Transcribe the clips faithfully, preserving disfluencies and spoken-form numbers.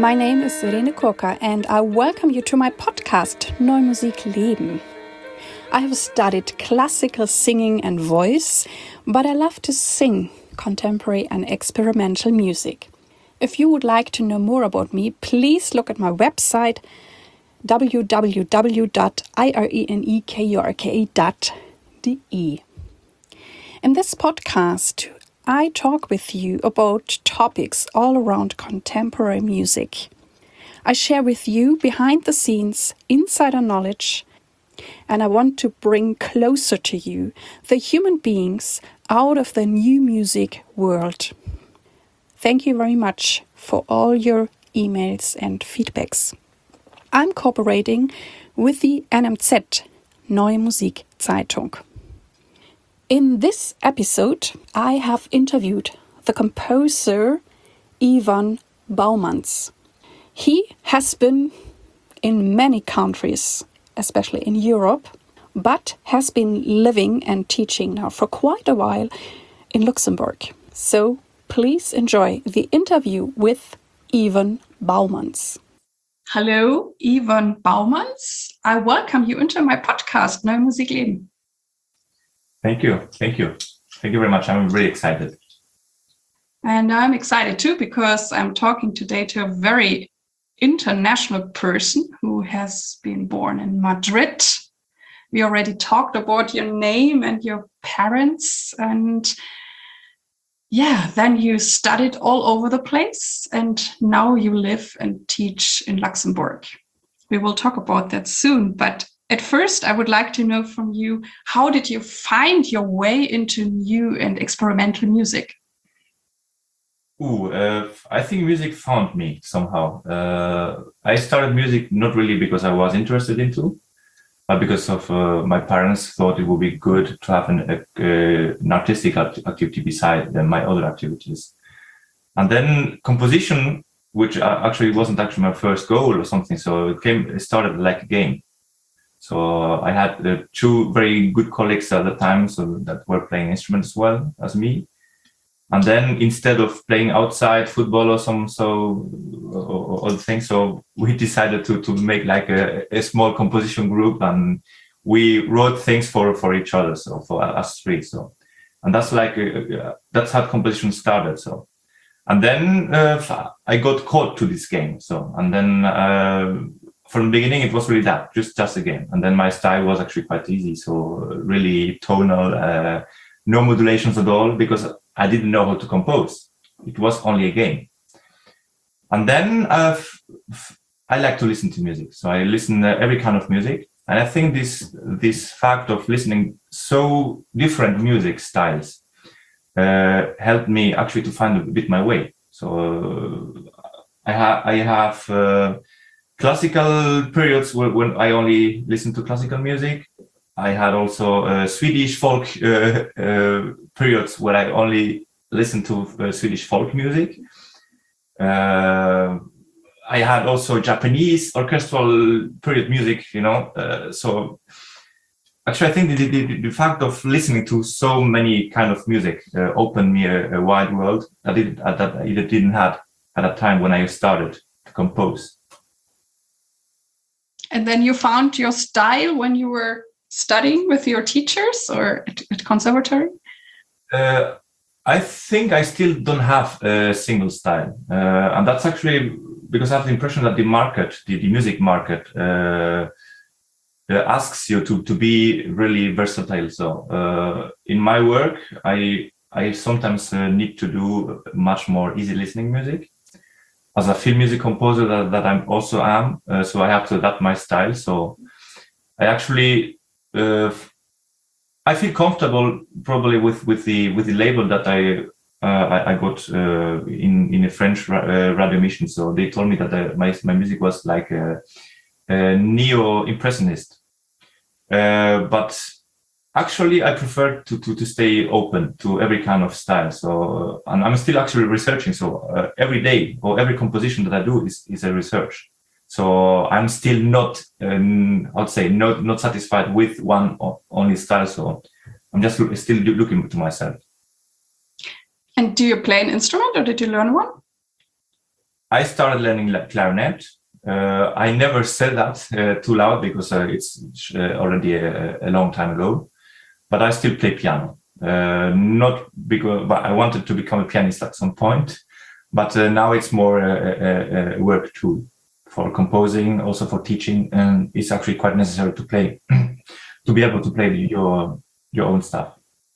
My name is Irene Kurka and I welcome you to my podcast Neue Musik Leben. I have studied classical singing and voice, but I love to sing contemporary and experimental music. If you would like to know more about me, please look at my website w w w dot irenekurka dot d e. In this podcast, I talk with you about topics all around contemporary music. I share with you behind the scenes, insider knowledge, and I want to bring closer to you the human beings out of the new music world. Thank you very much for all your emails and feedbacks. I'm cooperating with the N M Z, Neue Musik Zeitung. In this episode, I have interviewed the composer Ivan Baumans. He has been in many countries, especially in Europe, but has been living and teaching now for quite a while in Luxembourg. So please enjoy the interview with Ivan Baumans. Hello, Ivan Baumans. I welcome you into my podcast, Neue Musik Leben. Thank you. Thank you. Thank you very much. I'm really excited. And I'm excited too, because I'm talking today to a very international person who has been born in Madrid. We already talked about your name and your parents. And yeah, then you studied all over the place. And now you live and teach in Luxembourg. We will talk about that soon. But at first, I would like to know from you, how did you find your way into new and experimental music? Ooh, uh, I think music found me somehow. Uh, I started music not really because I was interested into, but because of uh, my parents thought it would be good to have an, uh, an artistic activity beside uh, my other activities. And then composition, which actually wasn't actually my first goal or something, so it came, it started like a game. So I had uh, two very good colleagues at the time, so that were playing instruments as well as me. And then instead of playing outside football or some so or, or other things, so we decided to to make like a, a small composition group, and we wrote things for for each other, so for us three. So, and that's like a, that's how composition started. So, and then uh, I got caught to this game. So, and then. Uh, From the beginning, it was really that, just just a game. And then my style was actually quite easy. So really tonal, uh, no modulations at all, because I didn't know how to compose. It was only a game. And then uh, I like to listen to music. So I listen to every kind of music. And I think this this fact of listening so different music styles uh, helped me actually to find a bit my way. So uh, I, ha- I have... Uh, Classical periods when I only listened to classical music. I had also uh, Swedish folk uh, uh, periods where I only listened to uh, Swedish folk music. Uh, I had also Japanese orchestral period music, you know. Uh, so actually, I think the, the, the fact of listening to so many kind of music uh, opened me a, a wide world that, it, that I didn't have at that time when I started to compose. And then you found your style when you were studying with your teachers or at, at conservatory? Uh, I think I still don't have a single style. Uh, and that's actually because I have the impression that the market, the, the music market, uh, uh, asks you to, to be really versatile. So uh, in my work, I, I sometimes uh, need to do much more easy listening music. As a film music composer that, that I also am, uh, so I have to adapt my style. So I actually, uh, I feel comfortable probably with, with the with the label that I uh, I, I got uh, in in a French ra- uh, radio mission. So they told me that uh, my my music was like a, a neo-impressionist, uh, but actually, I prefer to, to, to stay open to every kind of style. So, uh, and I'm still actually researching. So uh, every day or every composition that I do is, is a research. So I'm still not, um, I'd say, not not satisfied with one only style. So I'm just look, still looking to myself. And do you play an instrument or did you learn one? I started learning clarinet. Uh, I never said that uh, too loud because uh, it's uh, already a, a long time ago. But I still play piano. Uh, not because but I wanted to become a pianist at some point, but uh, now it's more a, a, a work tool for composing, also for teaching, and it's actually quite necessary to play to be able to play your your own stuff.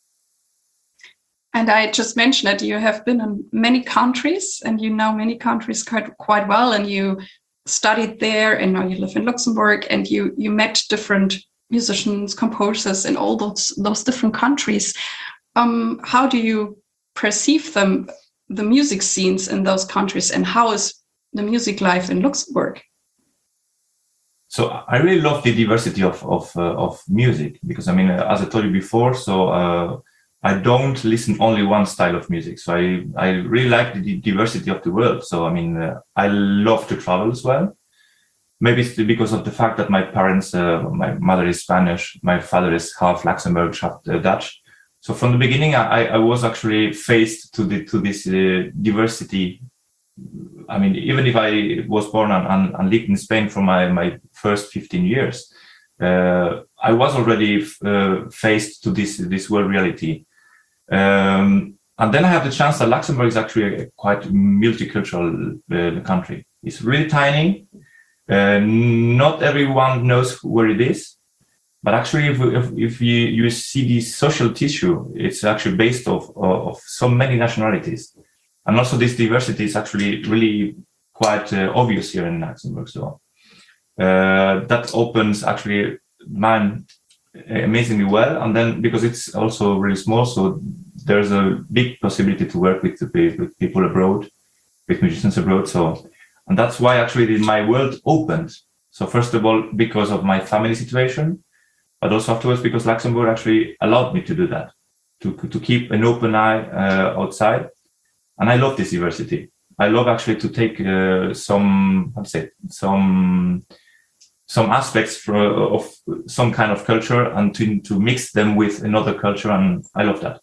And I just mentioned that you have been in many countries and you know many countries quite, quite well, and you studied there, and now you live in Luxembourg, and you, you met different musicians, composers in all those, those different countries. Um, how do you perceive them, the music scenes in those countries, and how is the music life in Luxembourg? So I really love the diversity of, of, uh, of music because, I mean, as I told you before, so uh, I don't listen only one style of music. So I, I really like the diversity of the world. So, I mean, uh, I love to travel as well. Maybe it's because of the fact that my parents, uh, my mother is Spanish, my father is half Luxembourg, half uh, Dutch. So from the beginning, I, I was actually faced to the, to this uh, diversity. I mean, even if I was born and, and, and lived in Spain for my, my first fifteen years, uh, I was already uh, faced to this, this world reality. Um, and then I have the chance that Luxembourg is actually a quite multicultural uh, country. It's really tiny. Uh, not everyone knows where it is, but actually, if, if, if you, you see the social tissue, it's actually based off of, of so many nationalities. And also this diversity is actually really quite uh, obvious here in Luxembourg. So uh, that opens actually mine amazingly well. And then because it's also really small, so there's a big possibility to work with, with people abroad, with musicians abroad. So, and that's why actually my world opened. So first of all, because of my family situation, but also afterwards because Luxembourg actually allowed me to do that, to, to keep an open eye uh, outside. And I love this diversity. I love actually to take uh, some, how to say, some some aspects for, of some kind of culture and to, to mix them with another culture, and I love that.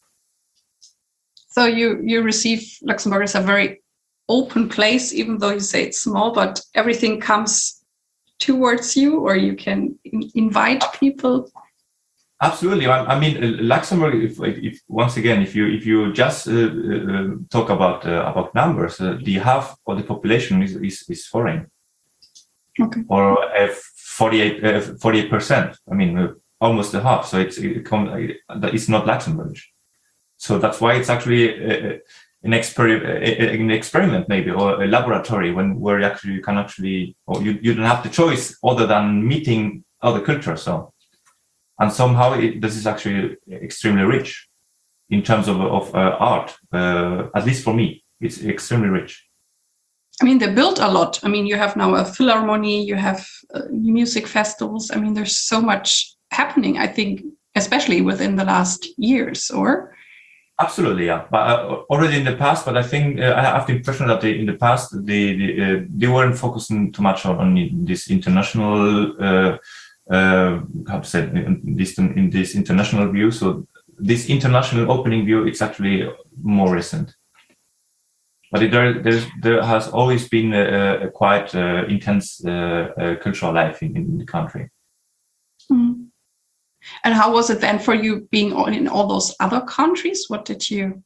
So you you receive Luxembourg as a very open place, even though you say it's small, but everything comes towards you, or you can in- invite people. Absolutely. I, I mean, Luxembourg. If, if once again, if you if you just uh, uh, talk about uh, about numbers, uh, the half of the population is is, is foreign, okay, or uh, forty-eight percent. I mean, uh, almost the half. So it's it come, it's not Luxembourg. So that's why it's actually uh, an experiment, an experiment maybe, or a laboratory when where you actually you can actually, or you you don't have the choice other than meeting other cultures. So. And somehow it, this is actually extremely rich in terms of, of uh, art, uh, at least for me, it's extremely rich. I mean, they built a lot. I mean, you have now a philharmony, you have uh, music festivals. I mean, there's so much happening, I think, especially within the last years, or? Absolutely, yeah. But uh, already in the past, but I think uh, I have the impression that they, in the past, they, they, uh, they weren't focusing too much on, on this international uh, Uh, how to say in this in this international view. So this international opening view, it's actually more recent. But it, there there's, there has always been a, a quite uh, intense uh, uh, cultural life in, in the country. Mm. And how was it then for you being in all those other countries? What did you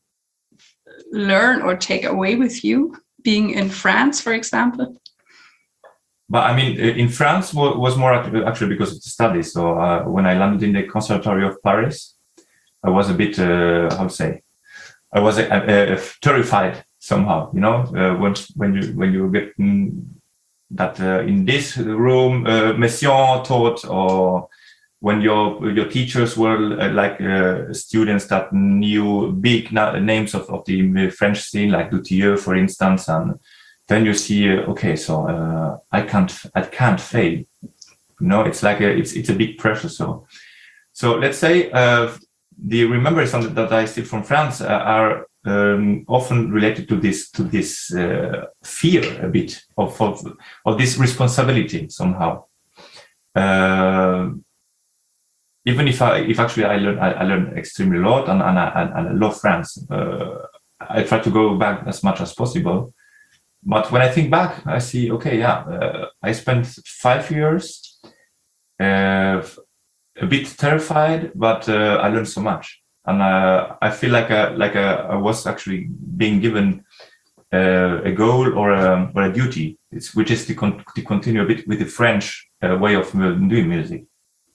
learn or take away with you being in France, for example? But I mean, in France was more actually because of the studies. So uh, when I landed in the Conservatory of Paris, I was a bit, uh, how to say, I was uh, uh, terrified somehow. You know, uh, when when you when you get that uh, in this room, uh, Messiaen taught, or when your your teachers were uh, like uh, students that knew big na- names of, of the French scene, like Dutilleux, for instance, and then you see, uh, okay, so uh, I can't, I can't fail. You know, it's like a, it's it's a big pressure. So, so let's say uh, the remembrances that I still from France uh, are um, often related to this to this uh, fear a bit of of, of this responsibility somehow. Uh, even if I if actually I learn I, I learn extremely a lot and and I, and I love France. Uh, I try to go back as much as possible. but when I think back, I see, okay, yeah, uh, I spent five years, uh, a bit terrified, but uh, I learned so much, and uh, I feel like a, like a, I was actually being given uh, a goal or a, or a duty, it's, which is to, con- to continue a bit with the French uh, way of doing music.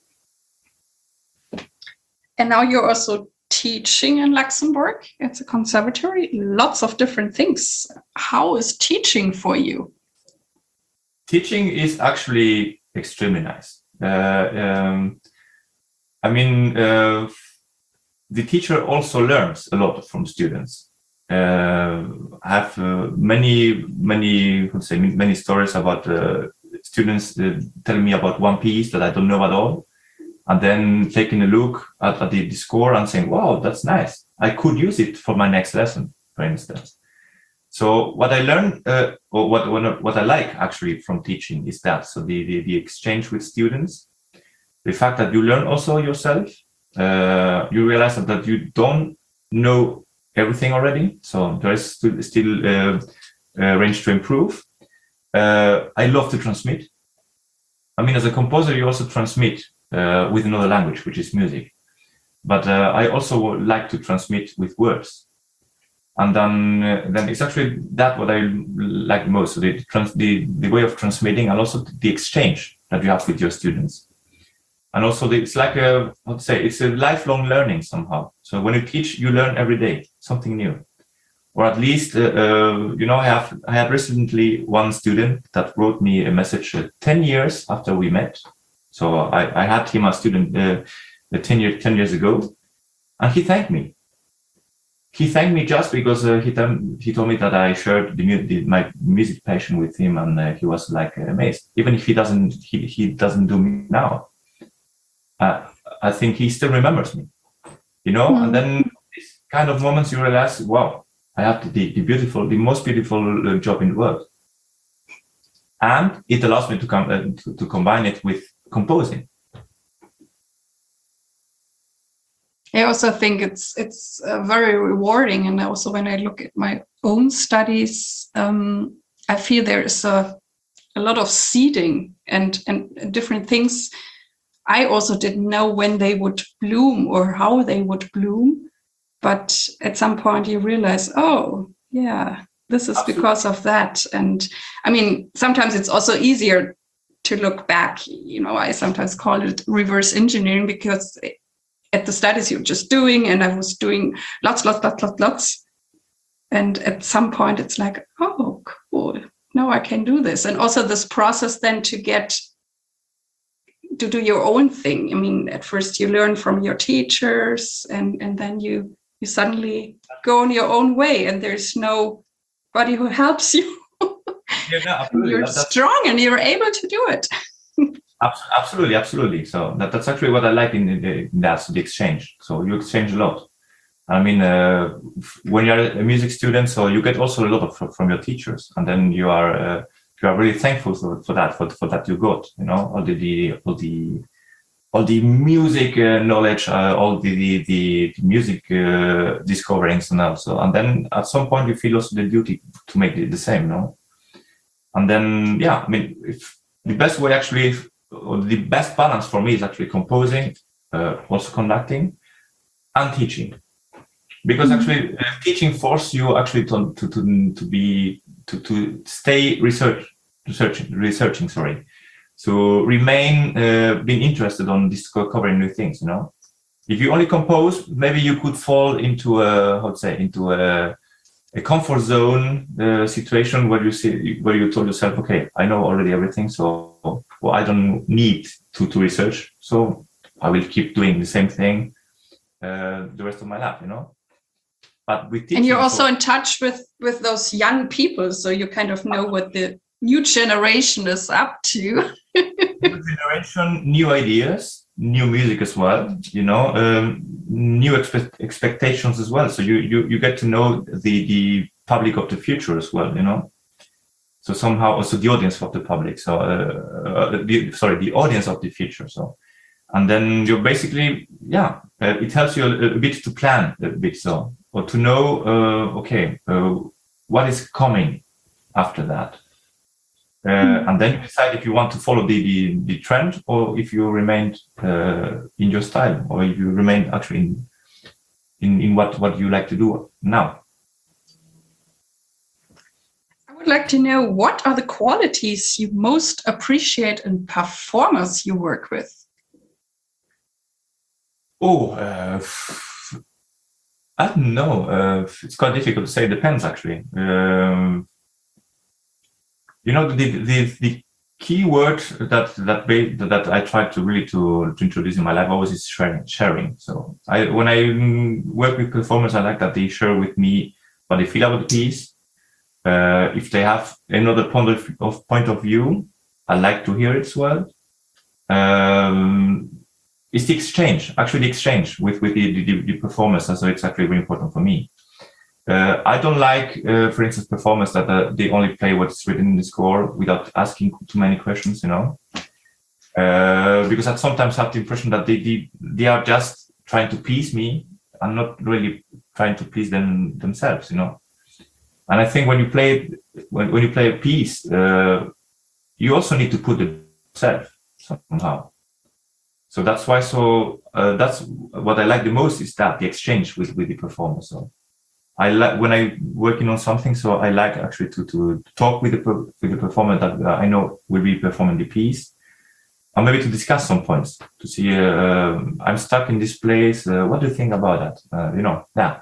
And now you're also teaching in Luxembourg. It's a conservatory, lots of different things. How is teaching for you? Teaching is actually extremely nice. Uh, um, I mean, uh, the teacher also learns a lot from students. Uh, I have uh, many, many, let's say, many stories about uh, students uh, telling me about one piece that I don't know at all, and then taking a look at, at the, the score and saying, "Wow, that's nice. I could use it for my next lesson," for instance. So what I learned, uh, or what, what what I like actually from teaching is that so the the, the exchange with students. The fact that you learn also yourself, uh, you realize that, that you don't know everything already. So there is still, still uh, uh, range to improve. Uh, I love to transmit. I mean, as a composer, you also transmit uh, with another language, which is music. But uh, I also like to transmit with words. And then, uh, then it's actually that what I like most. So the, trans- the, the way of transmitting and also the exchange that you have with your students. And also, it's like a, how to say, it's a lifelong learning somehow. So when you teach, you learn every day something new, or at least, uh, uh, you know, I have I had recently one student that wrote me a message uh, ten years after we met. So I, I had him as a student uh, ten, year, ten years ago, and he thanked me. He thanked me just because uh, he, t- he told me that I shared the, the, my music passion with him, and uh, he was like amazed. Even if he doesn't, he, he doesn't do me now. Uh, I think he still remembers me, you know, mm. And then these kind of moments you realize, wow, I have the, the beautiful, the most beautiful uh, job in the world. And it allows me to, com- uh, to, to combine it with composing. I also think it's it's uh, very rewarding. And also when I look at my own studies, um, I feel there is a, a lot of seeding and, and different things. I also didn't know when they would bloom or how they would bloom. But at some point you realize, oh, yeah, this is Absolutely. Because of that. And I mean, sometimes it's also easier to look back. You know, I sometimes call it reverse engineering because at the studies you're just doing, and I was doing lots, lots, lots, lots, lots. And at some point it's like, oh, cool. Now I can do this. And also this process then to get to do your own thing. I mean, at first you learn from your teachers, and, and then you you suddenly go on your own way, and there's nobody who helps you. Yeah, no, absolutely. You're that's, strong and you're able to do it. Absolutely, absolutely. So that, that's actually what I like in, the, in that, the exchange. So you exchange a lot. I mean, uh, when you're a music student, so you get also a lot of from your teachers, and then you are uh, you are really thankful for, for that, for, for that you got, you know, all the, the all the all the music uh, knowledge, uh, all the the, the music uh, discoverings, and also, and then at some point you feel also the duty to make it the same, you know. And then, yeah, I mean, if the best way actually, or the best balance for me is actually composing, uh, also conducting, and teaching. Because actually uh, teaching forces you actually to to to, to be to, to stay research researching researching sorry to remain uh, being interested on discovering new things. You know, if you only compose, maybe you could fall into a how to say into a a comfort zone uh, situation where you see where you told yourself, okay, I know already everything, so well, I don't need to to research, so I will keep doing the same thing uh, the rest of my life. You know. But with teaching, and you're also so, in touch with, with those young people, so you kind of know what the new generation is up to. New generation, new ideas, new music as well, you know, um, new expe- expectations as well. So you, you, you get to know the, the public of the future as well, you know. So somehow also the audience of the public. So, uh, uh, the, sorry, the audience of the future. So, and then you're basically, yeah, uh, it helps you a, a bit to plan a bit. So. Or to know, uh, okay, uh, what is coming after that. Uh, and then you decide if you want to follow the, the, the trend or if you remain uh, in your style, or if you remain actually in, in, in what, what you like to do now. I would like to know, what are the qualities you most appreciate in performers you work with? Oh, uh, I don't know. Uh, it's quite difficult to say. It depends, actually. Um, you know, the, the, the key word that that that I try to really to, to introduce in my life always is sharing. Sharing. So I, when I work with performers, I like that they share with me what they feel about the piece. Uh, if they have another point of, of point of view, I like to hear it as well. Um, it's the exchange, actually the exchange with with the the, the performers, and so it's actually very important for me. Uh, I don't like, uh, for instance, performers that uh, they only play what's written in the score without asking too many questions, you know, uh, because I sometimes have the impression that they, they they are just trying to please me and not really trying to please them themselves, you know. And I think when you play when when you play a piece, uh, you also need to put it yourself somehow. So that's why. So uh, that's what I like the most, is that the exchange with with the performer. So I like when I working on something. So I like actually to to talk with the with the performer that uh, I know will be performing the piece, and maybe to discuss some points to see. Uh, I'm stuck in this place. Uh, what do you think about that? Uh, you know, yeah.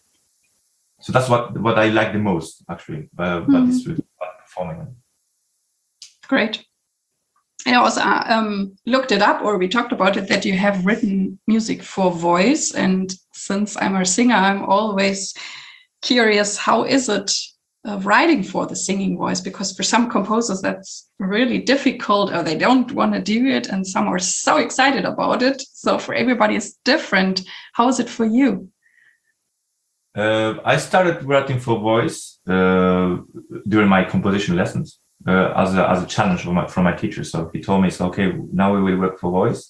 So that's what what I like the most, actually, uh, about mm. this performing. Great. I also um, looked it up, or we talked about it, that you have written music for voice. And since I'm a singer, I'm always curious, how is it uh, writing for the singing voice? Because for some composers, that's really difficult, or they don't want to do it, and some are so excited about it. So for everybody, it's different. How is it for you? Uh, I started writing for voice uh, during my composition lessons. Uh, as a as a challenge from my from my teacher. So he told me, "So okay, now we will work for voice."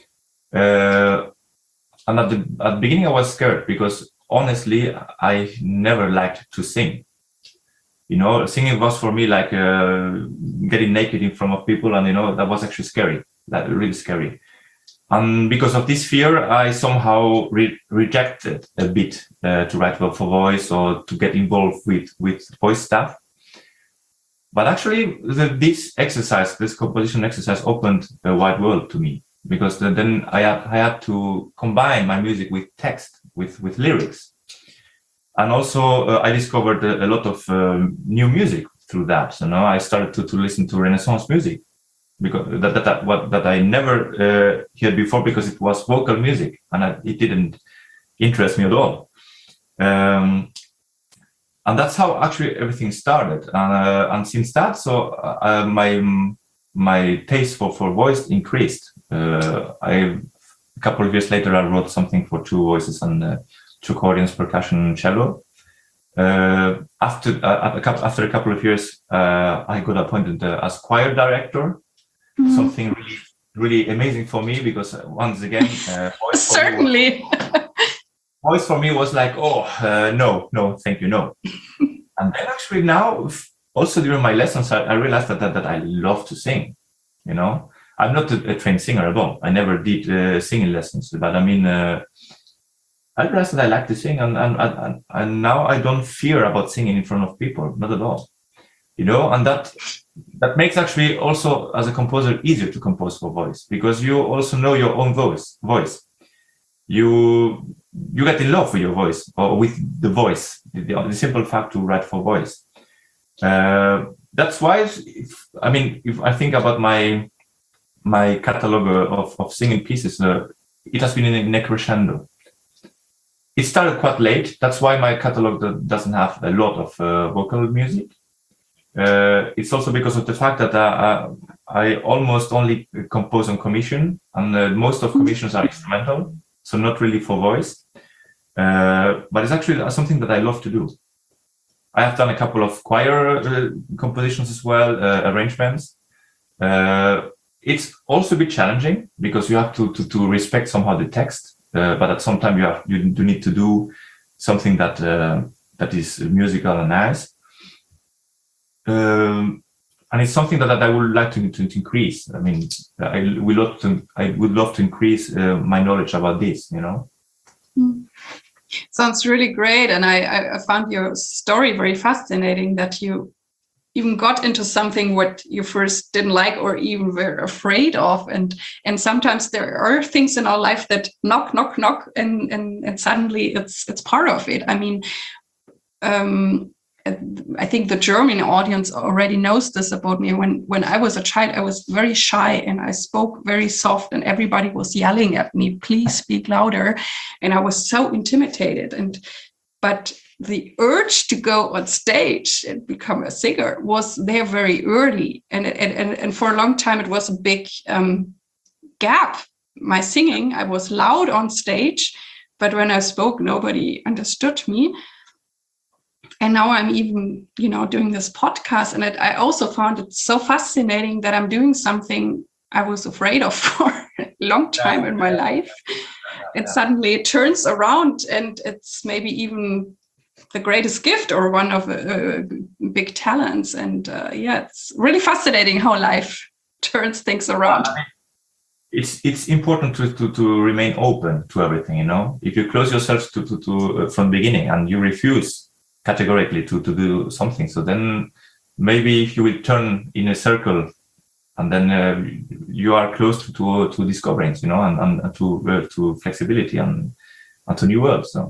Uh, and at the at the beginning, I was scared because honestly, I never liked to sing. You know, singing was for me like uh, getting naked in front of people, and you know that was actually scary, like really scary. And because of this fear, I somehow re- rejected a bit uh, to write for voice or to get involved with with voice stuff. But actually, the, this exercise, this composition exercise, opened a wide world to me, because then, then I, had, I had to combine my music with text, with, with lyrics. And also, uh, I discovered a, a lot of um, new music through that. So now I started to, to listen to Renaissance music, because that that, that, what, that I never uh, heard before, because it was vocal music, and I, it didn't interest me at all. Um, And that's how actually everything started. Uh, and since that, so uh, my my taste for, for voice increased. Uh, I a couple of years later, I wrote something for two voices and uh, two accordions, percussion, and cello. Uh, after uh, a couple, after a couple of years, uh, I got appointed uh, as choir director. Mm-hmm. Something really really amazing for me, because uh, once again, uh, voice certainly. Voice for me was like, oh, uh, no, no, thank you, no. And then actually now, also during my lessons, I, I realized that, that that I love to sing, you know. I'm not a, a trained singer at all. I never did uh, singing lessons, but I mean, uh, I realized that I like to sing, and, and, and, and now I don't fear about singing in front of people, not at all, you know. And that that makes actually also, as a composer, easier to compose for voice, because you also know your own voice, voice. You you get in love with your voice, or with the voice, the, the simple fact to write for voice. Uh, that's why, if, I mean, if I think about my my catalog of, of singing pieces, uh, it has been in a crescendo. It started quite late. That's why my catalog doesn't have a lot of uh, vocal music. Uh, it's also because of the fact that uh, I almost only compose on commission, and uh, most of commissions are instrumental. So not really for voice, uh, but it's actually something that I love to do. I have done a couple of choir uh, compositions as well, uh, arrangements. Uh, it's also a bit challenging, because you have to to, to respect somehow the text, uh, but at some time you have you do need to do something that uh, that is musical and nice. um, and it's something that, that I would like to, to, to increase. I mean, I would love to, I would love to increase uh, my knowledge about this, you know. Mm. Sounds really great. And I, I found your story very fascinating, that you even got into something what you first didn't like or even were afraid of. And and sometimes there are things in our life that knock, knock, knock, and and, and suddenly it's it's part of it. I mean, um, I think the German audience already knows this about me. When when I was a child, I was very shy and I spoke very soft, and everybody was yelling at me, "Please speak louder," and I was so intimidated. And but the urge to go on stage and become a singer was there very early, and and and, and for a long time it was a big um, gap. My singing, I was loud on stage, but when I spoke, nobody understood me. And now I'm even, you know, doing this podcast, and it, I also found it so fascinating that I'm doing something I was afraid of for a long time in my life, and suddenly it turns around, and it's maybe even the greatest gift or one of uh, big talents. And uh, yeah, it's really fascinating how life turns things around. It's it's important to, to, to remain open to everything, you know. If you close yourself to, to, to uh, from the beginning and you refuse categorically to, to do something, so then maybe if you will turn in a circle, and then uh, you are close to, to, to discovering, you know, and, and to uh, to flexibility and, and to new worlds. So.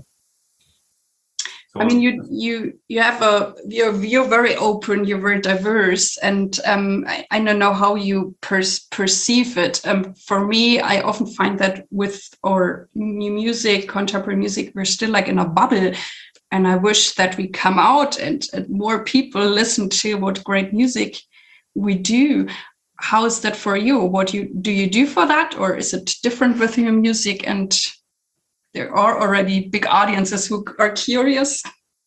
I mean, you you you have a you're you're very open, you're very diverse, and um, I, I don't know how you per- perceive it. Um, for me, I often find that with our new music, contemporary music, we're still like in a bubble, and I wish that we come out and, and more people listen to what great music we do. How is that for you? What you do you do for that, or is it different with your music? And there are already big audiences who are curious.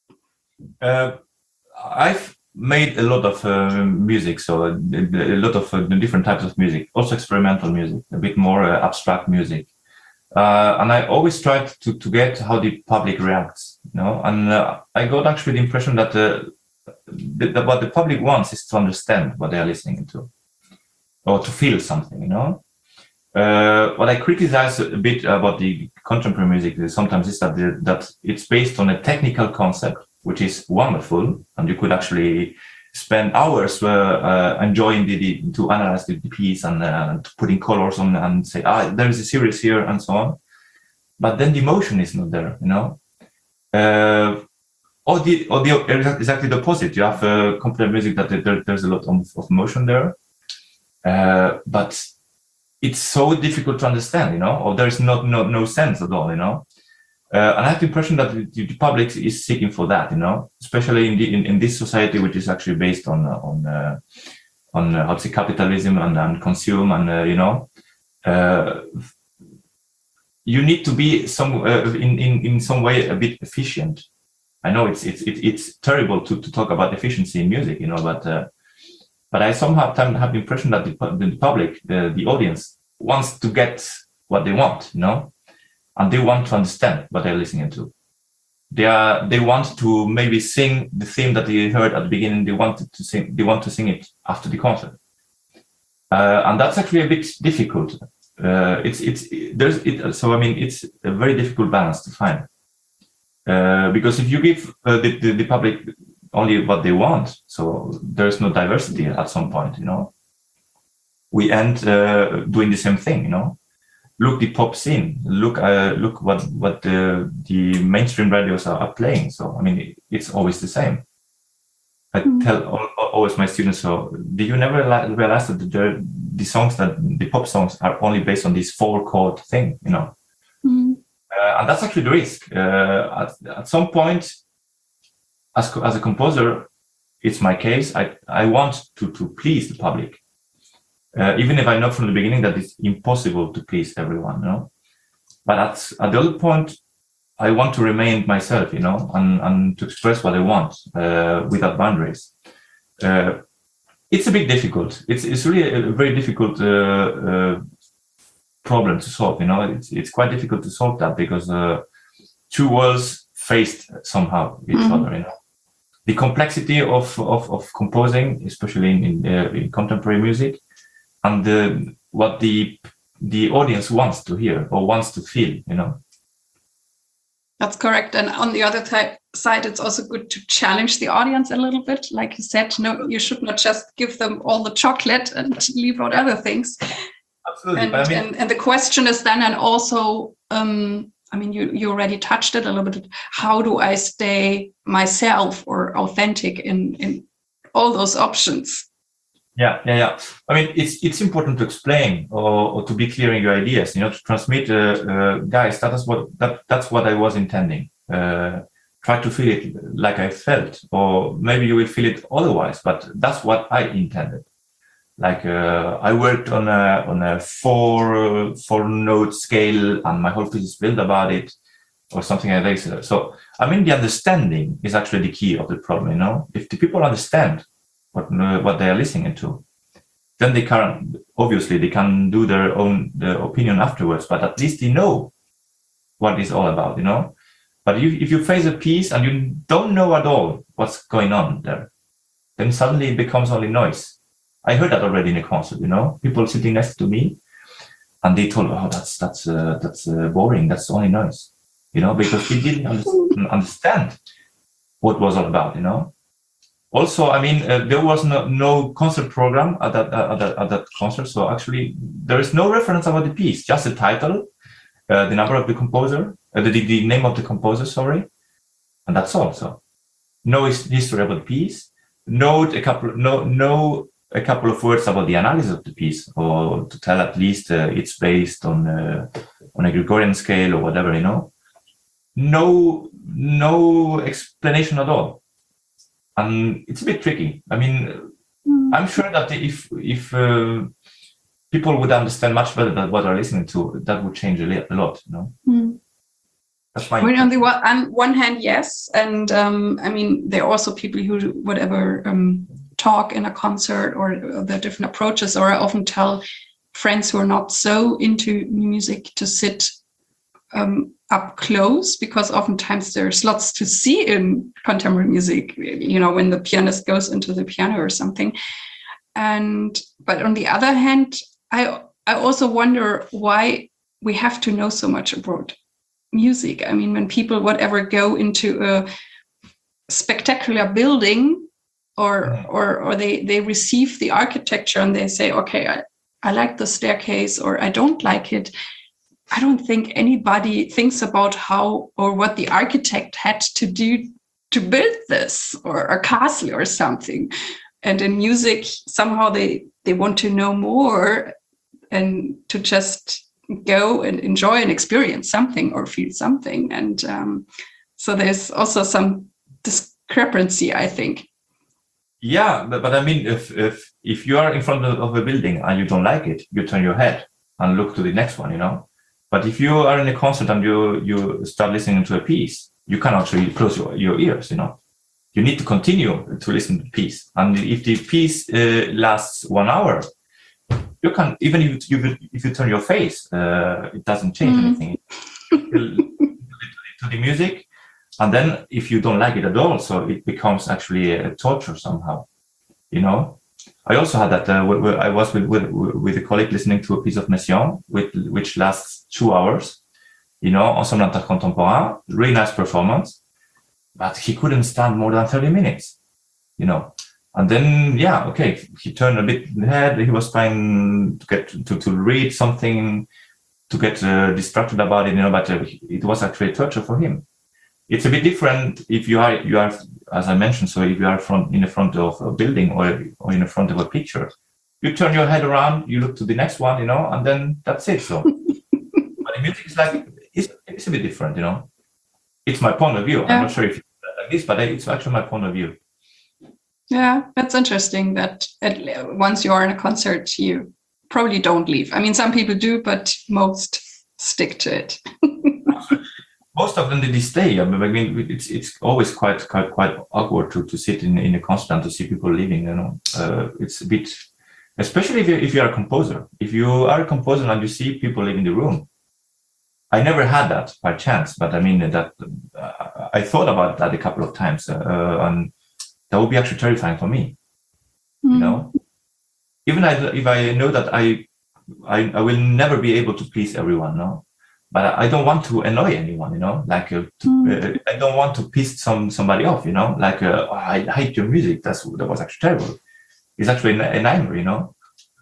Uh, I've made a lot of uh, music, so a, a lot of uh, different types of music, also experimental music, a bit more uh, abstract music. Uh, and I always tried to, to get how the public reacts, you know, and uh, I got actually the impression that, uh, that what the public wants is to understand what they are listening to, or to feel something, you know. Uh, what I criticize a bit about the contemporary music is sometimes is that the, that it's based on a technical concept, which is wonderful, and you could actually spend hours uh, uh, enjoying the, the to analyze the, the piece and uh, putting colors on and say, ah, there is a series here and so on. But then the emotion is not there, you know. Uh, or the or the exactly the opposite. You have uh, contemporary music that there, there's a lot of, of emotion there, uh, but it's so difficult to understand, you know, or there's not no no sense at all, you know. Uh, and I have the impression that the, the public is seeking for that, you know, especially in the in, in this society, which is actually based on uh, on uh, on uh, how to say capitalism and, and consume and uh, you know, uh, you need to be some uh, in, in in some way a bit efficient. I know it's it's it's terrible to, to talk about efficiency in music, you know, but. Uh, But I somehow have the impression that the, the public, the, the audience, wants to get what they want, you know, and they want to understand what they're listening to. They are they want to maybe sing the theme that they heard at the beginning. They want to sing. They want to sing it after the concert, uh, and that's actually a bit difficult. Uh, it's it's there's it. So I mean, it's a very difficult balance to find, uh, because if you give uh, the, the the public only what they want, so there's no diversity at some point, you know. We end uh, doing the same thing, you know. Look the pop scene. Look, uh, look what what the, the mainstream radios are, are playing. So I mean, it's always the same. I mm. tell all, always my students. So do you never realize that the, the songs that the pop songs are only based on this four chord thing, you know? Mm. Uh, and that's actually the risk. Uh, at, at some point. As, as a composer, it's my case. I, I want to, to please the public, uh, even if I know from the beginning that it's impossible to please everyone, you know. But at, at the other point, I want to remain myself, you know, and, and to express what I want uh, without boundaries. Uh, it's a bit difficult. It's it's really a very difficult uh, uh, problem to solve, you know. It's it's quite difficult to solve that because uh, two worlds faced somehow each mm-hmm. other, you know. the complexity of, of, of composing, especially in, in, uh, in contemporary music, and the, what the the audience wants to hear or wants to feel, you know. That's correct. And on the other th- side, it's also good to challenge the audience a little bit. Like you said, no, you should not just give them all the chocolate and leave out other things. Absolutely. And, but I mean, and, and the question is then, and also, um, I mean, you, you already touched it a little bit. How do I stay myself or authentic in, in all those options? Yeah, yeah, yeah. I mean, it's it's important to explain or, or to be clear in your ideas. You know, to transmit, uh, uh, guys. That is what that that's what I was intending. Uh, try to feel it like I felt, or maybe you will feel it otherwise. But that's what I intended. Like uh, I worked on a on a four four note scale, and my whole piece is built about it, or something like that. So I mean, the understanding is actually the key of the problem. You know, if the people understand what uh, what they are listening to, then they can obviously they can do their own their opinion afterwards. But at least they know what it's all about. You know. But you, if you face a piece and you don't know at all what's going on there, then suddenly it becomes only noise. I heard that already in a concert, you know, people sitting next to me, and they told me, "Oh, that's that's uh, that's uh, boring. That's only noise," you know, because they didn't under- understand what it was all about, you know. Also, I mean, uh, there was no, no concert program at that, uh, at that at that concert, so actually there is no reference about the piece, just the title, uh, the number of the composer, uh, the the name of the composer, sorry, and that's all. So, no history about the piece. Note a couple, no no. a couple of words about the analysis of the piece, or to tell at least uh, it's based on uh, on a Gregorian scale or whatever, you know. No, no explanation at all, and it's a bit tricky. I mean, mm. I'm sure that if if uh, people would understand much better than what they're listening to, that would change a, a lot, you know. Mm. That's my. I mean, on the one, on one hand, yes, and um, I mean, there are also people who whatever. Um, talk in a concert or the different approaches, or I often tell friends who are not so into music to sit um, up close, because oftentimes there's lots to see in contemporary music, you know, when the pianist goes into the piano or something. And but on the other hand, I I also wonder why we have to know so much about music. I mean, when people whatever go into a spectacular building, Or, or or they, they receive the architecture and they say, okay, I, I like the staircase or I don't like it. I don't think anybody thinks about how or what the architect had to do to build this, or a castle or something. And in music, somehow they, they want to know more and to just go and enjoy and experience something or feel something. And um, so there's also some discrepancy, I think. Yeah, but, but I mean, if if if you are in front of, of a building and you don't like it, you turn your head and look to the next one, you know. But if you are in a concert and you you start listening to a piece, you can actually close your, your ears, you know. You need to continue to listen to the piece. And if the piece uh, lasts one hour, you can, even if you if you turn your face, uh, it doesn't change mm. anything. To the music. And then if you don't like it at all, so it becomes actually a torture somehow, you know. I also had that, uh, w- w- I was with, with with a colleague listening to a piece of Messiaen, with, which lasts two hours, you know, Ensemble Intercontemporain, really nice performance, but he couldn't stand more than thirty minutes, you know. And then, yeah, okay, he turned a bit head, he was trying to get to, to read something, to get uh, distracted about it, you know, but uh, it was actually a torture for him. It's a bit different if you are, you are, as I mentioned, so if you are front, in the front of a building or, or in the front of a picture, you turn your head around, you look to the next one, you know, and then that's it. So, but the music is like, it's, it's a bit different, you know. It's my point of view. Yeah. I'm not sure if it's like this, but it's actually my point of view. Yeah, that's interesting that at, once you are in a concert, you probably don't leave. I mean, some people do, but most stick to it. Most of them they stay. I mean, it's it's always quite quite quite awkward to, to sit in, in a concert and to see people leaving. You know, uh, it's a bit, especially if you if you are a composer. If you are a composer and you see people leaving the room, I never had that by chance. But I mean that uh, I thought about that a couple of times, uh, and that would be actually terrifying for me. Mm. You know, even I, if I know that I, I, I will never be able to please everyone, no, but I don't want to annoy anyone, you know, like uh, to, Mm. uh, I don't want to piss some somebody off, you know, like uh, oh, I hate your music. That's that was actually terrible. It's actually a nightmare, you know.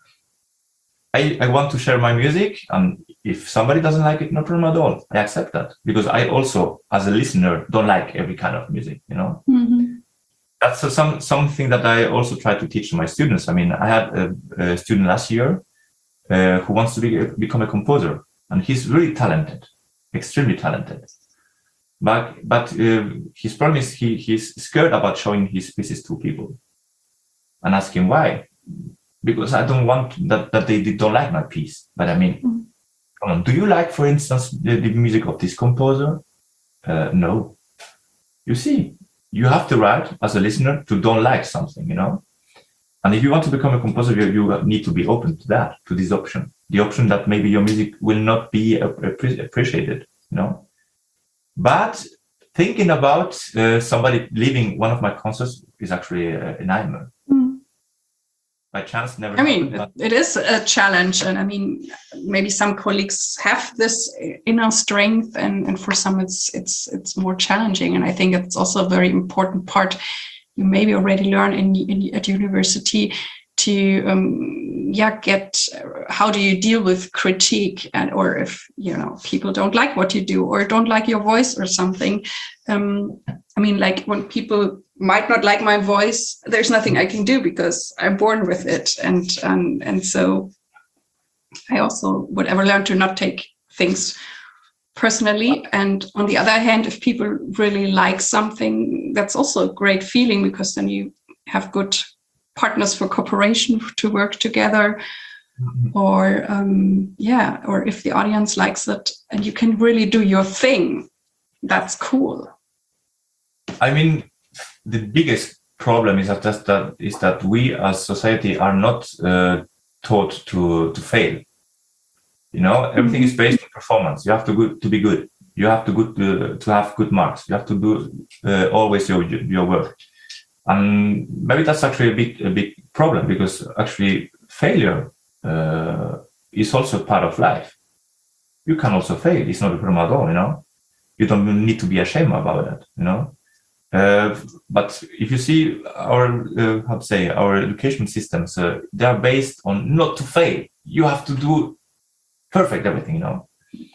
I, I want to share my music, and if somebody doesn't like it, no problem at all. I accept that, because I also, as a listener, don't like every kind of music, you know. Mm-hmm. That's a, some something that I also try to teach to my students. I mean, I had a, a student last year uh, who wants to be, become a composer, and he's really talented, extremely talented. But but uh, his problem is he he's scared about showing his pieces to people, and ask him why. Because I don't want that, that they, they don't like my piece. But I mean, mm. come on, do you like, for instance, the, the music of this composer? Uh, no. You see, you have to write as a listener to don't like something, you know? And if you want to become a composer, you, you need to be open to that, to this option. The option that maybe your music will not be appreciated, you know? But thinking about uh, somebody leaving one of my concerts is actually a, a nightmare. Mm. By chance, never. I mean, happened, it is a challenge, and I mean, maybe some colleagues have this inner strength, and, and for some, it's it's it's more challenging. And I think it's also a very important part you maybe already learn in, in at university to um, yeah get how do you deal with critique, and or if you know people don't like what you do or don't like your voice or something. Um, I mean, like when people might not like my voice, there's nothing I can do because I'm born with it. And and, and so I also would ever learn to not take things personally. And on the other hand, if people really like something, that's also a great feeling, because then you have good partners for cooperation to work together. Mm-hmm. Or um, yeah, or if the audience likes it and you can really do your thing, that's cool. I mean, the biggest problem is that, just that is that we as society are not uh, taught to to fail. You know, everything mm-hmm. is based on performance. You have to go, to be good. You have to good to, to have good marks. You have to do uh, always your your work. And maybe that's actually a big a big problem, because actually failure uh, is also part of life. You can also fail. It's not a problem at all. You know, you don't need to be ashamed about it. You know. Uh, but if you see our, uh, how to say, our education systems, uh, they are based on not to fail. You have to do perfect everything, you know.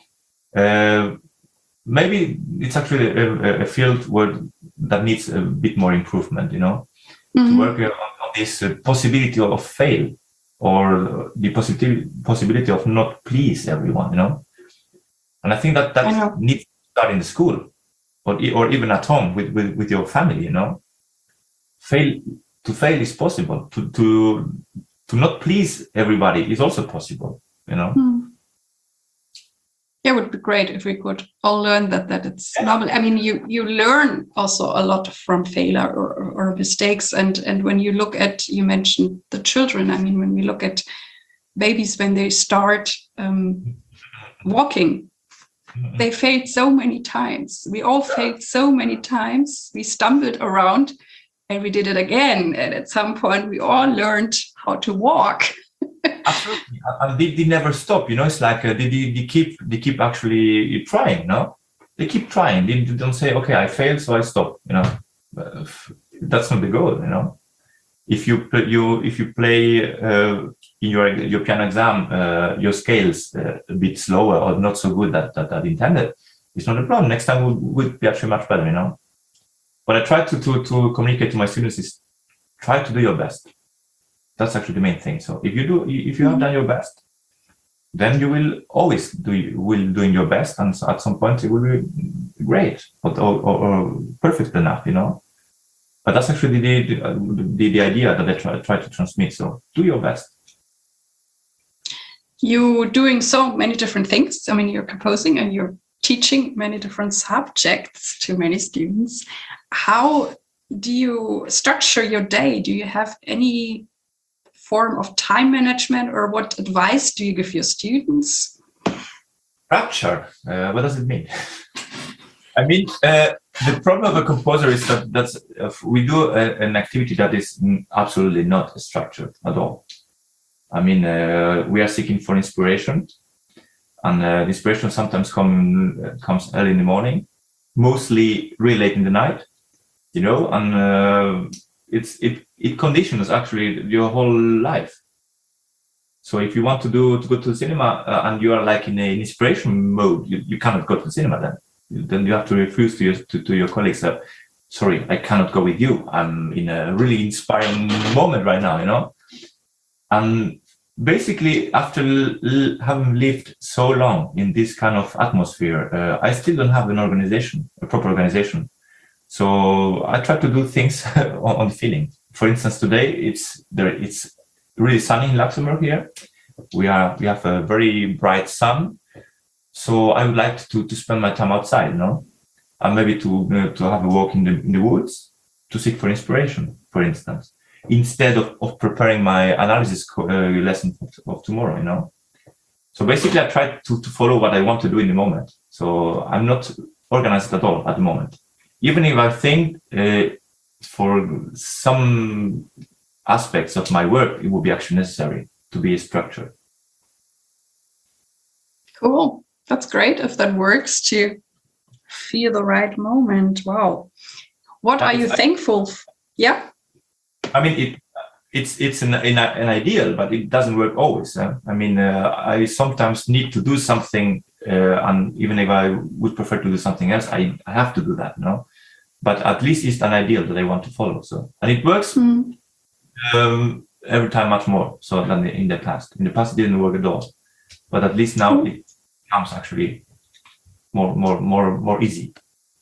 Uh, maybe it's actually a, a field where that needs a bit more improvement, you know, mm-hmm. to work on, on this uh, possibility of fail, or the possibility possibility of not please everyone, you know. And I think that that needs to start in the school. Or, or even at home with, with, with your family, you know, fail to fail is possible. To to to not please everybody is also possible, you know. Hmm. Yeah, it would be great if we could all learn that that it's yeah. normal. I mean, you you learn also a lot from failure or, or, or mistakes, and and when you look at, you mentioned the children. I mean, when we look at babies when they start um, walking. They failed so many times. We all failed so many times. We stumbled around and we did it again. And at some point, we all learned how to walk. Absolutely. And they, they never stop. You know, it's like uh, they, they, they keep they keep actually trying. No, they keep trying. They, they don't say, "Okay, I failed, so I stop." You know, uh, that's not the goal. You know, if you you if you play. Uh, in your your piano exam, uh, your scales uh, a bit slower or not so good that that, that intended, it's not a problem. Next time would would be actually much better, you know. What I try to to to communicate to my students is try to do your best. That's actually the main thing. So if you do, if you have done your best, then you will always do will doing your best, and at some point it will be great or or, or perfect enough, you know. But that's actually the the, the, the idea that I try try to transmit. So do your best. You're doing so many different things. I mean, you're composing and you're teaching many different subjects to many students. How do you structure your day? Do you have any form of time management, or what advice do you give your students? Structure? Uh, what does it mean? I mean, uh, The problem of a composer is that that's uh, we do a, an activity that is absolutely not structured at all. I mean, uh, we are seeking for inspiration, and uh, inspiration sometimes come, comes early in the morning, mostly really late in the night, you know, and uh, it's it it conditions actually your whole life. So if you want to do to go to the cinema uh, and you are like in an inspiration mode, you, you cannot go to the cinema then. Then you have to refuse to your to, to your colleagues that, sorry, I cannot go with you. I'm in a really inspiring moment right now, you know. And basically, after l- having lived so long in this kind of atmosphere, uh, I still don't have an organization, a proper organization. So I try to do things on, on feeling. For instance, today it's there. It's really sunny in Luxembourg here. We are we have a very bright sun. So I would like to, to spend my time outside, you know, and maybe to uh, to have a walk in the in the woods to seek for inspiration, for instance, instead of, of preparing my analysis co- uh, lesson of, of tomorrow, you know. So basically, I try to, to follow what I want to do in the moment. So I'm not organized at all at the moment, even if I think uh, for some aspects of my work it would be actually necessary to be structured. Cool. That's great if that works to feel the right moment. Wow. What are you thankful for? Yeah. I mean, it it's it's an an, an ideal, but it doesn't work always. Uh? I mean, uh, I sometimes need to do something, uh, and even if I would prefer to do something else, I, I have to do that, you know. But at least it's an ideal that I want to follow. So, and it works mm. um, every time much more so than in the past. In the past, it didn't work at all, but at least now mm. it becomes actually more more more more easy.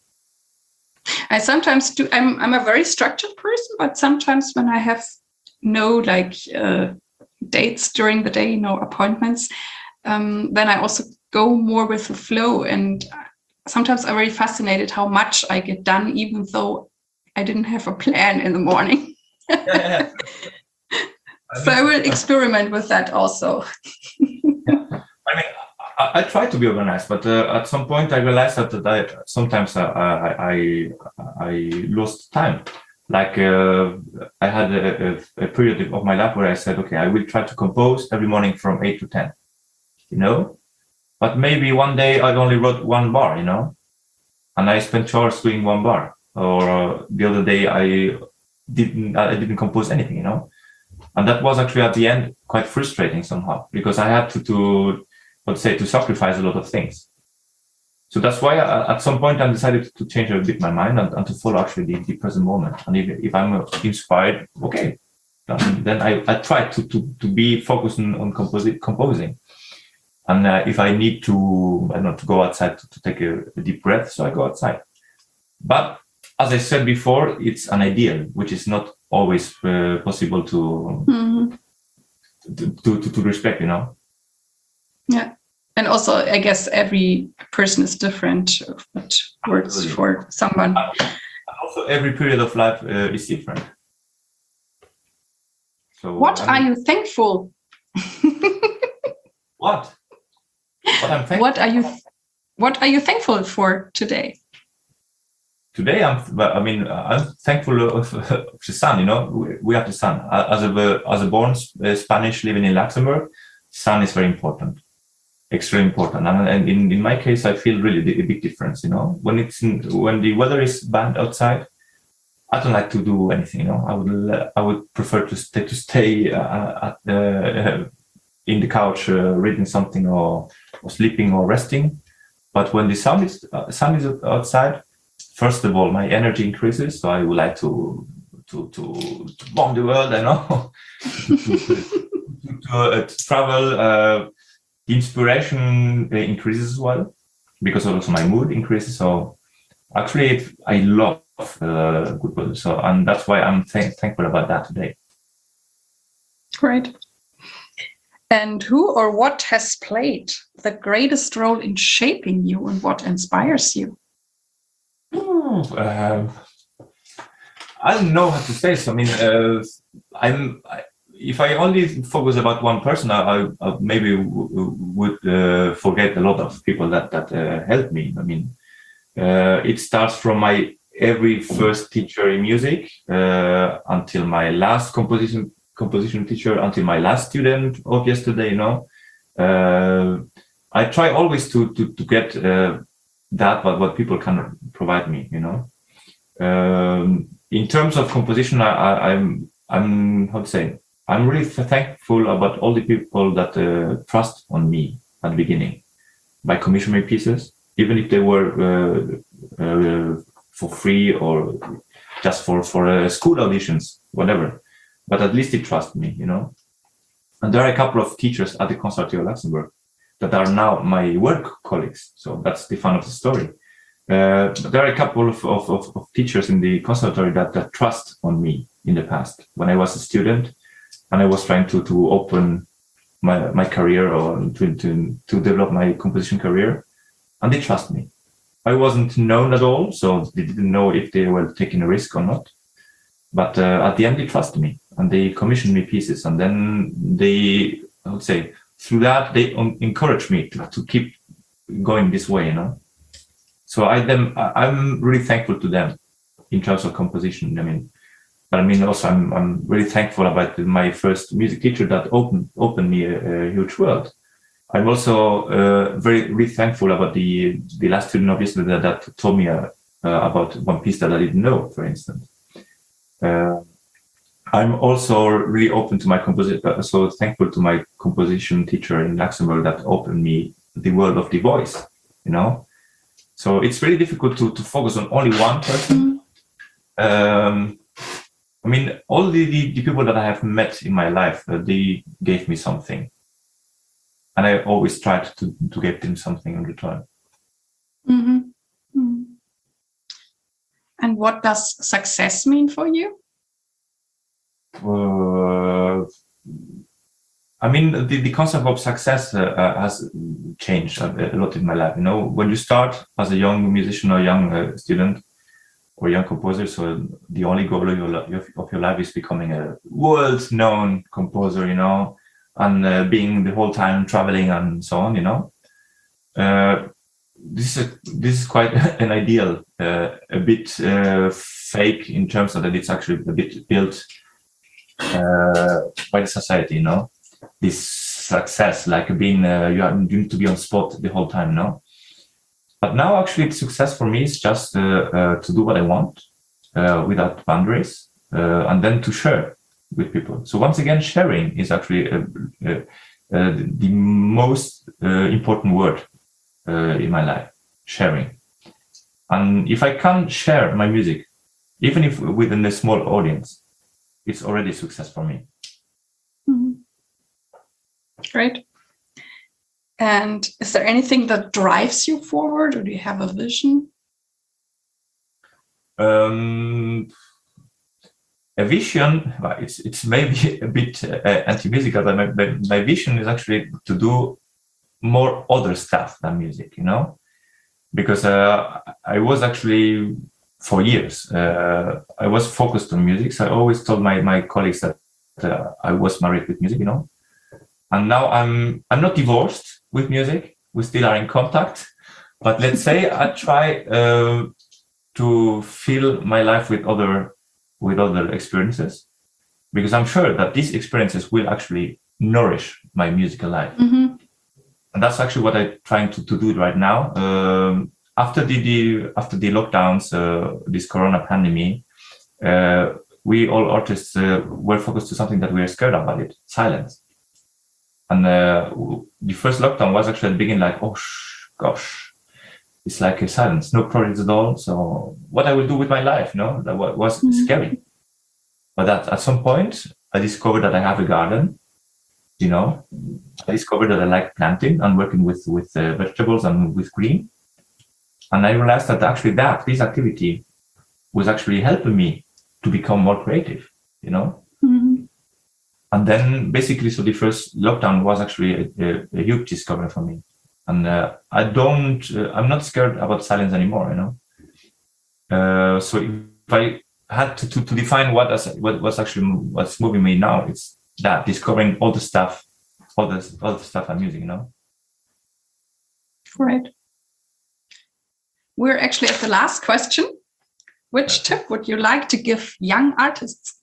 I sometimes do. I'm I'm a very structured person, but sometimes when I have no like uh, dates during the day, no appointments, um, then I also go more with the flow. And sometimes I'm very fascinated how much I get done, even though I didn't have a plan in the morning. Yeah, yeah. So I will experiment with that also. Yeah. I mean, I, I try to be organized, but uh, at some point I realized that, that I, sometimes I, I, I, I lost time. Like uh, I had a, a, a period of my life where I said, okay, I will try to compose every morning from eight to ten, you know, but maybe one day I only wrote one bar, you know, and I spent two hours doing one bar, or uh, the other day I didn't, I didn't compose anything, you know, and that was actually at the end quite frustrating somehow because I had to, to let's say, to sacrifice a lot of things. So that's why I, at some point I decided to change a bit my mind and, and to follow actually the, the present moment. And if, if I'm inspired, okay, then, then I, I try to, to, to be focused on, on composi- composing. And uh, if I need to, I don't know, to go outside to, to take a, a deep breath, so I go outside. But as I said before, it's an ideal, which is not always uh, possible to, mm-hmm. to, to, to, to respect, you know? Yeah. And also, I guess every person is different, what works Absolutely. For someone. Also, every period of life uh, is different. So, what I mean, are you thankful? What? What I'm thankful. What are you? What are you thankful for today? Today, I'm. I mean, I'm thankful of, of the sun. You know, we, we have the sun. As a as a born Spanish living in Luxembourg, sun is very important. Extremely important, and in, in my case, I feel really a big difference. You know, when it's in, when the weather is bad outside, I don't like to do anything. You know, I would I would prefer to stay to stay uh, at the, uh, in the couch uh, reading something or, or sleeping or resting. But when the sun is uh, sun is outside, first of all, my energy increases, so I would like to to to, to bomb the world. I know to, to, to, to, uh, to travel. Uh, The inspiration increases as well because also my mood increases. So actually, it, I love uh, good weather. So and that's why I'm th- thankful about that today. Great. And who or what has played the greatest role in shaping you, and what inspires you? Ooh, uh, I don't know how to say. So I mean, uh, I'm. I, If I only focus about one person, I, I maybe w- would uh, forget a lot of people that that uh, helped me. I mean, Uh, it starts from my every first teacher in music uh, until my last composition composition teacher, until my last student of yesterday. You know, uh, I try always to to to get uh, that what what people can provide me. You know, um, in terms of composition, I, I, I'm I'm how to say I'm really thankful about all the people that uh, trust on me at the beginning by commissioning pieces, even if they were uh, uh, for free or just for for uh, school auditions, whatever. But at least they trust me, you know. And there are a couple of teachers at the Conservatoire of Luxembourg that are now my work colleagues. So that's the fun of the story. Uh, there are a couple of, of, of, of teachers in the conservatory that, that trust on me in the past when I was a student and I was trying to, to open my, my career or to, to, to develop my composition career, and they trust me. I wasn't known at all, so they didn't know if they were taking a risk or not. But uh, at the end, they trusted me and they commissioned me pieces. And then they, I would say, through that, they um, encouraged me to, to keep going this way, you know. So I them I'm really thankful to them in terms of composition. I mean, but I mean also I'm I'm really thankful about my first music teacher that opened opened me a, a huge world. I'm also uh, very really thankful about the the last student of yesterday that, that told me uh, uh, about one piece that I didn't know, for instance. Uh, I'm also really open to my composition, uh, so thankful to my composition teacher in Luxembourg that opened me the world of the voice, you know. So it's really difficult to, to focus on only one person. Um, I mean, all the, the, the people that I have met in my life, uh, they gave me something. And I always tried to, to give them something in return. Mm-hmm. Mm-hmm. And what does success mean for you? Uh, I mean, the, the concept of success uh, uh, has changed a, a lot in my life. You know, when you start as a young musician or young uh, student or young composer, so the only goal of your, of your life is becoming a world-known composer, you know, and uh, being the whole time traveling and so on, you know. Uh, this is a, this is quite an ideal, uh, a bit uh, fake in terms of that it's actually a bit built uh, by the society, you know. This success, like being, uh, you, are, you need to be on spot the whole time, no? But now actually the success for me is just uh, uh, to do what I want uh, without boundaries uh, and then to share with people. So once again, sharing is actually uh, uh, uh, the most uh, important word uh, in my life, sharing. And if I can share my music, even if within a small audience, it's already a success for me. Mm-hmm. Great. And is there anything that drives you forward, or do you have a vision? Um, a vision, well, it's it's maybe a bit uh, anti-musical, but my, my vision is actually to do more other stuff than music, you know, because uh, I was actually for years uh, I was focused on music. So I always told my my colleagues that uh, I was married with music, you know. And now I'm I'm not divorced with music. We still are in contact. But let's say I try uh, to fill my life with other with other experiences, because I'm sure that these experiences will actually nourish my musical life. Mm-hmm. And that's actually what I'm trying to, to do right now. Um, after the, the after the lockdowns, uh, this Corona pandemic, uh, we all artists uh, were focused to something that we are scared about it: silence. And uh, the first lockdown was actually at the beginning like, oh sh- gosh, it's like a silence, no projects at all. So what I will do with my life, you know, that was mm-hmm. scary. But at, at some point, I discovered that I have a garden, you know. I discovered that I like planting and working with, with uh, vegetables and with green. And I realized that actually that, this activity was actually helping me to become more creative, you know. Mm-hmm. And then basically, so the first lockdown was actually a, a, a huge discovery for me. And uh, I don't, uh, I'm not scared about silence anymore, you know. Uh, so if I had to, to, to define what, as, what was actually what's moving me now, it's that discovering all the stuff, all the, all the stuff I'm using, you know. Right. we're actually at the last question. Which tip would you like to give young artists?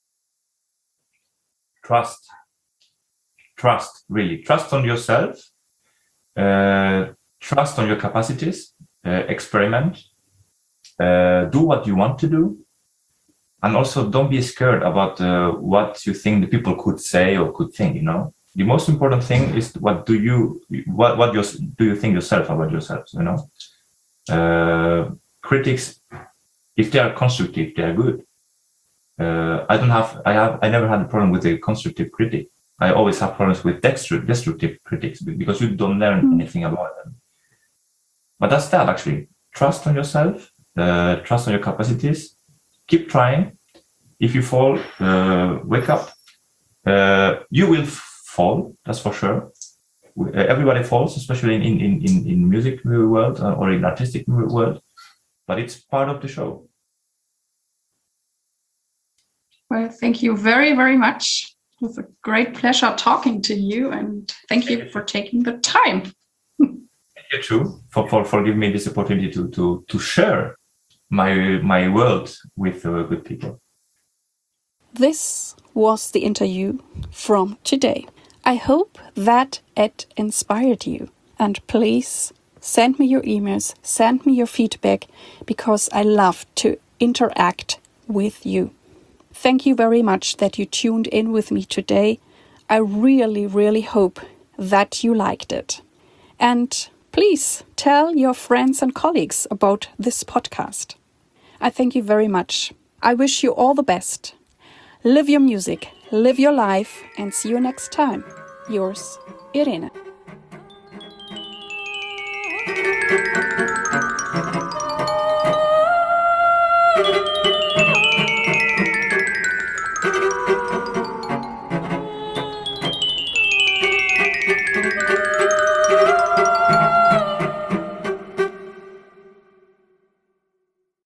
Trust. Trust, really. Trust on yourself. Uh, trust on your capacities. Uh, experiment. Uh, do what you want to do. And also don't be scared about uh, what you think the people could say or could think, you know. The most important thing is what do you what what your, do you think yourself about yourself, you know. Uh, critics, if they are constructive, they are good. Uh, I don't have I have I never had a problem with a constructive critic. I always have problems with destructive, destructive critics because you don't learn mm. anything about them. But that's that actually. Trust on yourself, uh, trust on your capacities, keep trying. If you fall, uh, wake up. Uh, you will fall, that's for sure. Everybody falls, especially in in in in music world or in artistic world, but it's part of the show. Well, thank you very, very much. It was a great pleasure talking to you, and thank you for taking the time. Thank you too for, for, for giving me this opportunity to to to share my my world with uh, with people. This was the interview from today. I hope that it inspired you, and please send me your emails, send me your feedback, because I love to interact with you. Thank you very much that you tuned in with me today. I really, really hope that you liked it. And please tell your friends and colleagues about this podcast. I thank you very much. I wish you all the best. Live your music, live your life, and see you next time. Yours, Irene.